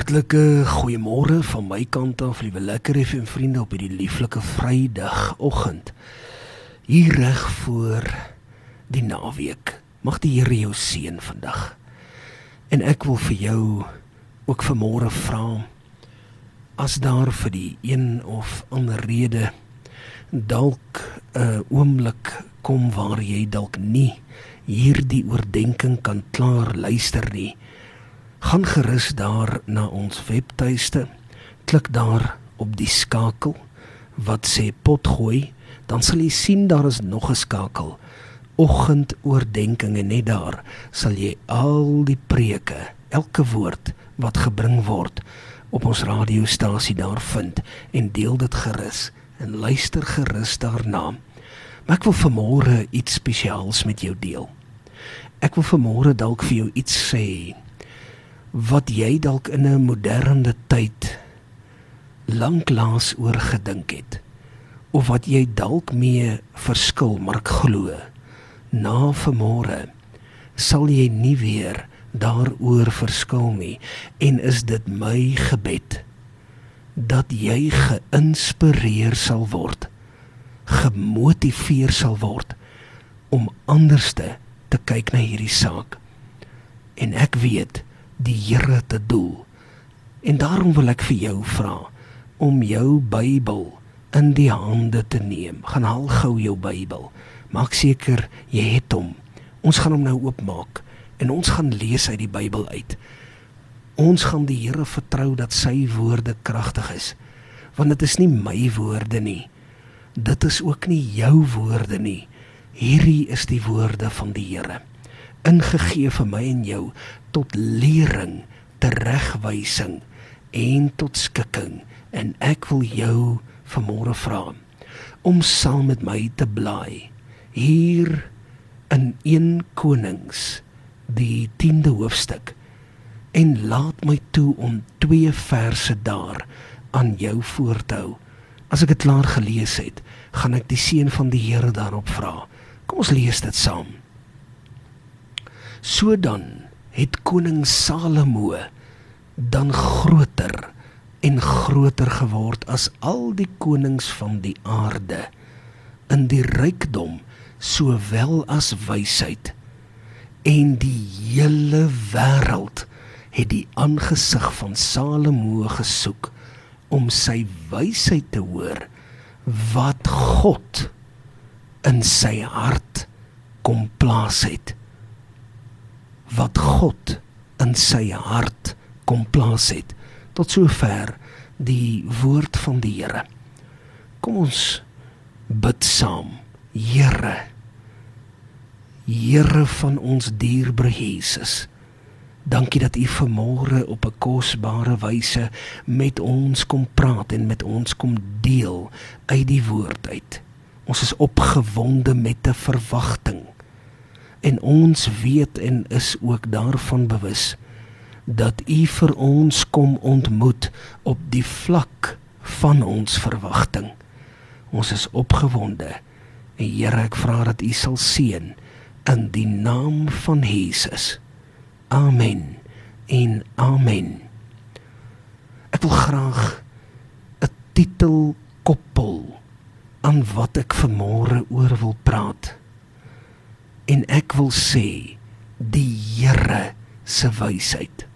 Hartlike goeiemôre van my kant af, liewe Lekker FM vriende op hierdie lieflike Vrydagoggend. Hier reg voor die naweek. Mag die Here jou seën vandag. En ek wil vir jou ook vanmôre vra, as daar vir die een of ander rede dalk 'n oomblik kom waar jy dalk nie hierdie oordeenking kan klaar luister nie, gaan gerus daar na ons webtuiste, klik daar op die skakel wat sê potgooi, dan sal jy sien daar is nog 'n skakel, oggendoordenkings, en net daar sal jy al die preke, elke woord wat gebring word op ons radiostasie daar vind, en deel dit gerus, en luister gerus daarna. Maar ek wil vanmôre iets spesiaals met jou deel. Ek wil vanmôre dalk vir jou iets sê, wat jy dalk in 'n moderne tyd lanklaas oor gedink het, of wat jy dalk mee verskil, maar ek glo, na vanmôre sal jy nie weer daaroor verskil nie, en is dit my gebed, dat jy geïnspireer sal word, gemotiveer sal word, om anderste te kyk na hierdie saak. En ek weet, die Here te doel. En daarom wil ek vir jou vra, om jou Bybel in die hande te neem. Gaan haal gou jou Bybel. Maak seker, jy het hom. Ons gaan hom nou oopmaak, en ons gaan lees uit die Bybel uit. Ons gaan die Here vertrou dat sy woorde kragtig is, want dit is nie my woorde nie. Dit is ook nie jou woorde nie. Hierdie is die woorde van die Here, ingegee vir my en jou, tot lering, teregwysing en tot skikking. En ek wil jou vanmôre vra, om saam met my te blaai, hier in 1 Konings, die 10de hoofstuk, en laat my toe om 2 verse daar aan jou voor te hou. As ek dit klaar gelees het, gaan ek die seën van die Here daarop vra. Kom ons lees dit saam. So dan het koning Salomo dan groter en groter geword as al die konings van die aarde, in die rykdom sowel as wysheid, en die hele wêreld het die aangesig van Salomo gesoek, om sy wysheid te hoor, wat God in sy hart kom plaas het. Wat God in sy hart kom plaas het. Tot sover die woord van die Here. Kom ons bid saam. Here, Here van ons dierbare Jesus, dankie dat U vanmôre op 'n kosbare wyse met ons kom praat en met ons kom deel uit die woord uit. Ons is opgewonde met 'n verwagting. En ons weet en is ook daarvan bewus, dat U vir ons kom ontmoet op die vlak van ons verwagting. Ons is opgewonde, en Here, ek vra dat U sal seën, in die naam van Jesus. Amen en amen. Ek wil graag 'n titel koppel aan wat ek vanmôre oor wil praat. En ek wil sê, die Here se wysheid.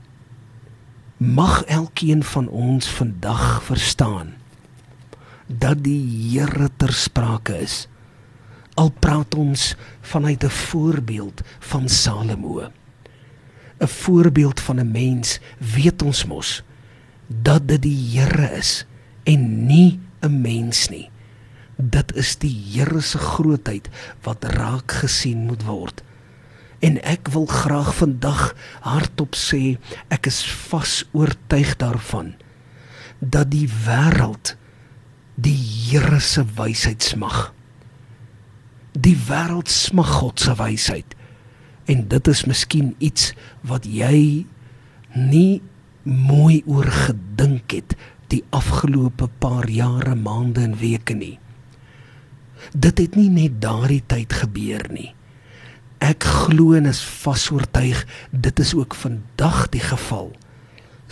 Mag elkeen van ons vandag verstaan, dat die Here ter sprake is, al praat ons vanuit 'n voorbeeld van Salomo. 'n voorbeeld van 'n mens, weet ons mos, dat dit die Here is, en nie 'n mens nie. Dit is die Here se grootheid, wat raak gesien moet word. En ek wil graag vandag hardop sê, ek is vas oortuig daarvan, dat die wêreld die Here se wysheid smag. Die wêreld smag God se wysheid. En dit is miskien iets wat jy nie mooi oor gedink het die afgelope paar jare, maande en weke nie. Dit het nie net daardie tyd gebeur nie. Ek glo en is vas oortuig, dit is ook vandag die geval.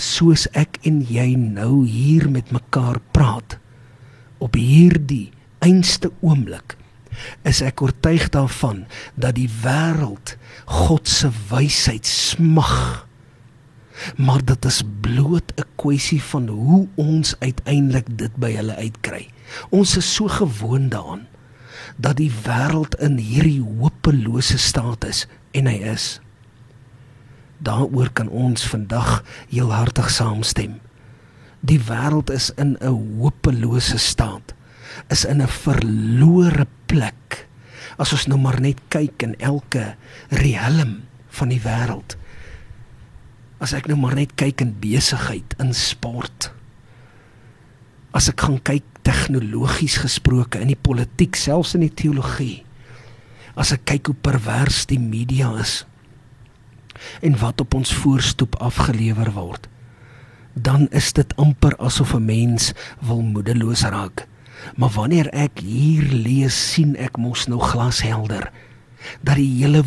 soos ek en jy nou hier met mekaar praat, op hierdie einste oomblik, is ek oortuig daarvan, dat die wêreld God se wysheid smag, maar dit is bloot 'n kwessie van hoe ons uiteindelik dit by hulle uitkry. Ons is so gewoond daaraan, dat die wêreld in hierdie hopelose staat is, en hy is. Daaroor kan ons vandag heelhartig saamstem. Die wêreld is in 'n hopelose staat, is in 'n verlore plek. As ons nou maar net kyk in elke riehelm van die wêreld, as ek nou maar net kyk in besigheid, in sport, as ek gaan kyk tegnologies gesproke, in die politiek, selfs in die teologie, as ek kyk hoe pervers die media is, en wat op ons voorstoep afgelewer word, dan is dit amper asof 'n mens wil moedeloos raak. Maar wanneer ek hier lees, sien ek mos nou glashelder, dat die hele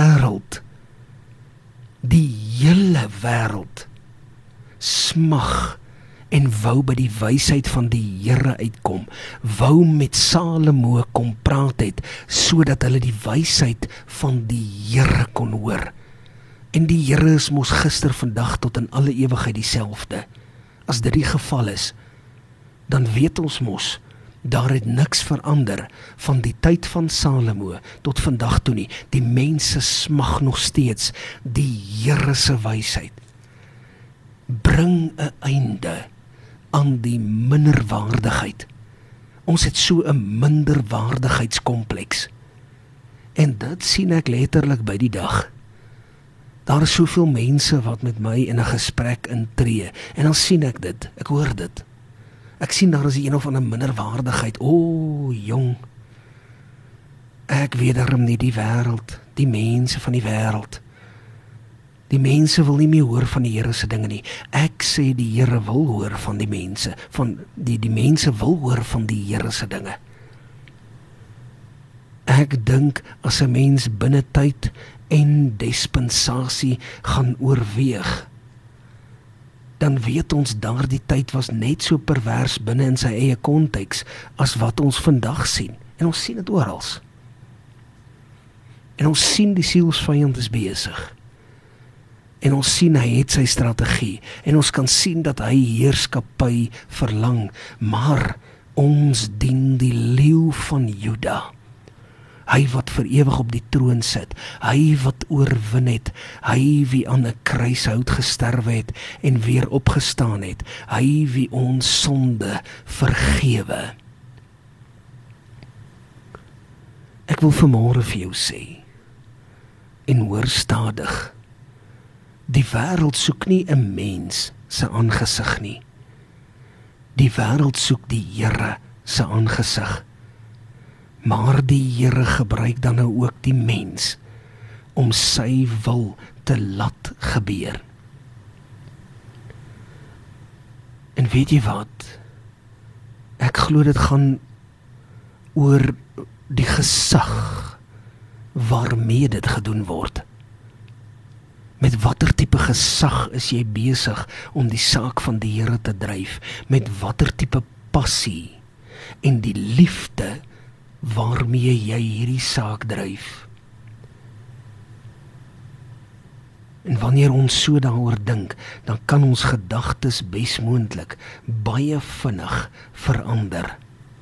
wêreld smag en wou by die wysheid van die Here uitkom, wou met Salomo kom praat het, sodat hulle die wysheid van die Here kon hoor. En die Here is mos gister, vandag tot in alle ewigheid dieselfde. As dit die geval is, dan weet ons mos, daar het niks verander van die tyd van Salomo tot vandag toe nie. Die mense smag nog steeds die Here se wysheid. Bring 'n einde aan die minderwaardigheid. Ons het so 'n minderwaardigheidskompleks. En dit sien ek letterlik by die dag. Daar is soveel mense wat met my in 'n gesprek intree, en dan sien ek dit, ek hoor dit. Ek sien daar is een of ander minderwaardigheid. Jong, ek weet daarom nie die wêreld, die mense van die wêreld. Die mense wil nie meer hoor van die Here se dinge nie. Ek sê die Here wil hoor van die mense, die mense wil hoor van die Here se dinge. Ek dink as 'n mens binne tyd en dispensasie gaan oorweeg, dan weet ons daardie tyd was net so pervers binne in sy eie konteks as wat ons vandag sien. En ons sien dit oral. En ons sien die sielsvyand is besig. En ons sien hy het sy strategie. En ons kan sien dat hy heerskappy verlang. Maar ons dien die leeu van Juda. Hy wat vir ewig op die troon sit, hy wat oorwin het, hy wie aan 'n kruishout gesterwe het en weer opgestaan het, hy wie ons sonde vergewe. Ek wil vanmôre vir jou sê, en hoor stadig, die wêreld soek nie 'n mens se aangesig nie. Die wêreld soek die Here se aangesig. Maar die Here gebruik dan nou ook die mens om sy wil te laat gebeur. En weet jy wat? Ek glo dit gaan oor die gesag waarmee dit gedoen word. Met watter tipe gesag is jy besig om die saak van die Here te dryf? Met watter tipe passie en die liefde waarmee jy hierdie saak dryf? En wanneer ons so daaroor dink, dan kan ons gedagtes besmoontlik baie vinnig verander.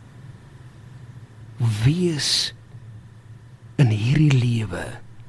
Wees in hierdie lewe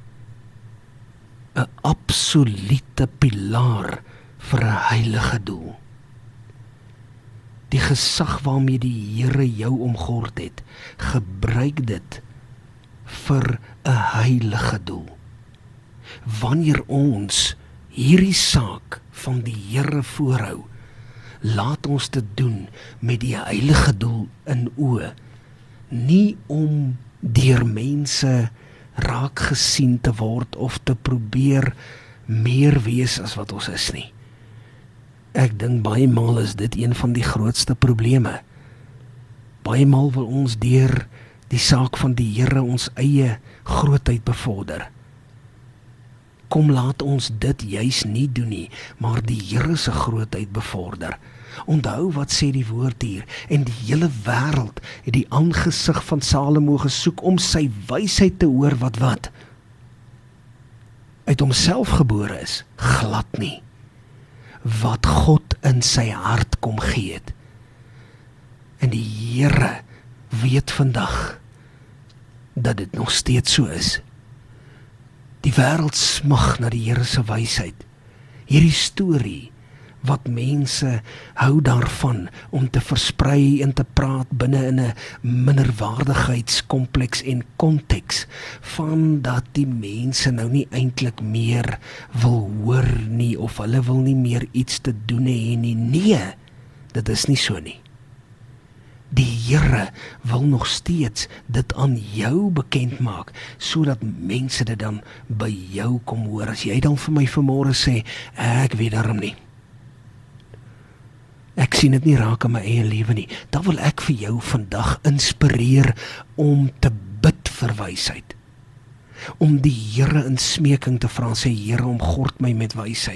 'n absolute pilaar vir 'n heilige doel. Die gesag waarmee die Here jou omgord het, gebruik dit vir 'n heilige doel. Wanneer ons hierdie saak van die Here voorhou, laat ons dit doen met die heilige doel in oë, nie om deur mense raak gesien te word of te probeer meer wees as wat ons is nie. Ek dink baie maal is dit een van die grootste probleme. Baie maal wil ons deur die saak van die Here ons eie grootheid bevorder. Kom laat ons dit juis nie doen nie, maar die Here se grootheid bevorder. Onthou wat sê die woord hier, en die hele wêreld het die aangesig van Salomo gesoek om sy wysheid te hoor wat uit homself gebore is, glad nie. Wat God in sy hart kom gee het. En die Here weet vandag dat dit nog steeds so is. Die wêreld smag na die Here se wysheid. Hierdie storie wat mense hou daarvan om te versprei en te praat binne in 'n minderwaardigheidskompleks en konteks van dat die mense nou nie eintlik meer wil hoor nie of hulle wil nie meer iets te doen hê nie. Nee, dit is nie so nie. Die Here wil nog steeds dit aan jou bekend maak, sodat mense dit dan by jou kom hoor. As jy dan vir my vanmôre sê, ek weet daarom nie. Ek sien dit nie raak in my eie lewe nie. Dan wil ek vir jou vandag inspireer om te bid vir wysheid. Om die Here in smeking te vra, sê Here, omgord my met wysheid.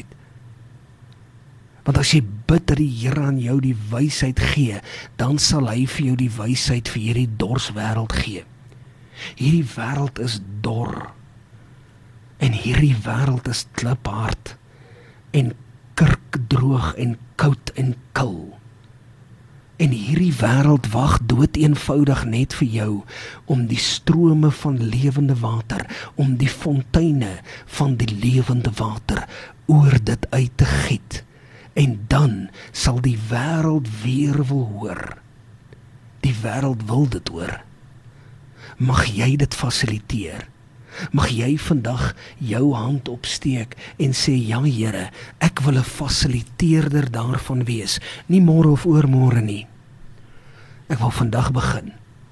Want as jy bid dat die Here aan jou die wysheid gee, dan sal hy vir jou die wysheid vir hierdie dorswêreld gee. Hierdie wêreld is dor. En hierdie wêreld is kliphard en kurkdroog en koud en kil. En hierdie wêreld wag doeteenvoudig net vir jou om die strome van lewende water, om die fonteine van die lewende water oor dit uit te giet. En dan sal die wêreld weer wil hoor. Die wêreld wil dit hoor. Mag jy dit fasiliteer? Mag jy vandag jou hand opsteek en sê, ja Here, ek wil 'n fasiliteerder daarvan wees, nie môre of oormôre nie. Ek wil vandag begin.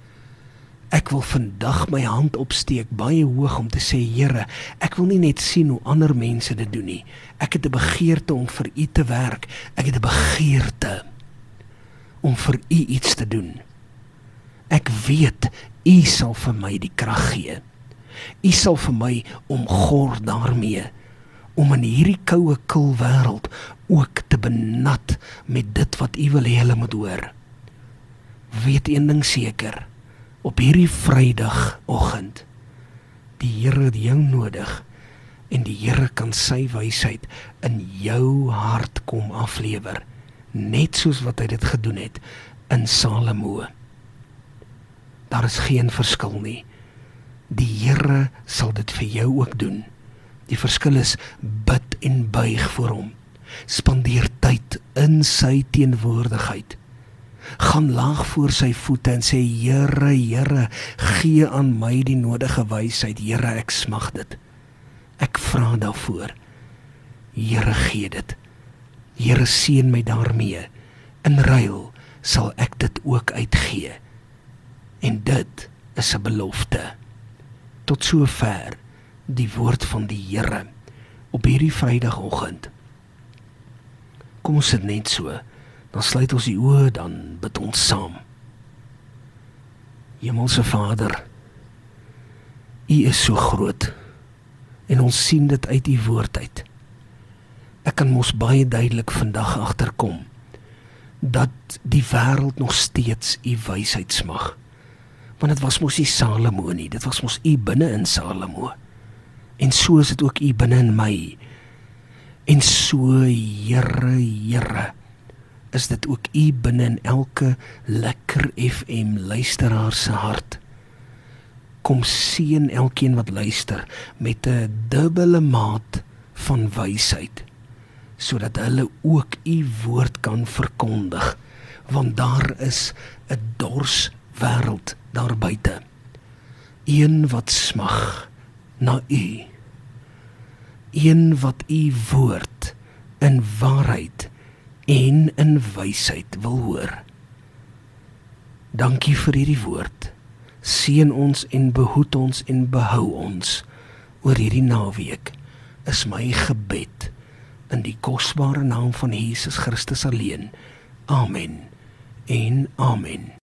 Ek wil vandag my hand opsteek baie hoog om te sê, Here, ek wil nie net sien hoe ander mense dit doen nie. Ek het 'n begeerte om vir U te werk. Ek het 'n begeerte om vir U iets te doen. Ek weet, U sal vir my die krag gee. U sal vir my omgord daarmee, om in hierdie koue kil wêreld ook te benat met dit wat U wil hê hulle moet hoor. Weet een ding seker, op hierdie Vrydagoggend, die Here het jou nodig, en die Here kan sy wysheid in jou hart kom aflewer, net soos wat hy dit gedoen het in Salomo. Daar is geen verskil nie. Die Here sal dit vir jou ook doen. Die verskil is, bid en buig voor hom. Spandeer tyd in sy teenwoordigheid. Gaan laag voor sy voete en sê, Here, Here, gee aan my die nodige wysheid. Here, ek smag dit. Ek vra daarvoor. Here, gee dit. Here, seën my daarmee. In ruil sal ek dit ook uitgee. En dit is 'n belofte. Tot sover die woord van die Here op hierdie Vrydagoggend. Kom ons sit net so, dan sluit ons die oë, dan bid ons saam. Hemelse Vader, U is so groot, en ons sien dit uit U woord uit. Ek kan mos baie duidelik vandag agterkom, dat die wêreld nog steeds U wysheid smag. Want dit was mos nie Salomo nie, dit was mos U binne in Salomo. En so is dit ook U binne in my. En so, Here, Here, is dit ook U binne in elke Lekker FM luisteraar se hart. Kom seën elkeen wat luister met 'n dubbele maat van wysheid, sodat hulle ook U woord kan verkondig, want daar is 'n dors wêreld daar buite. Een wat smag na U. Een wat U woord in waarheid en in wysheid wil hoor. Dankie vir hierdie woord. Seën ons en behoed ons en behou ons oor hierdie naweek, is my gebed in die kosbare naam van Jesus Christus alleen. Amen en amen.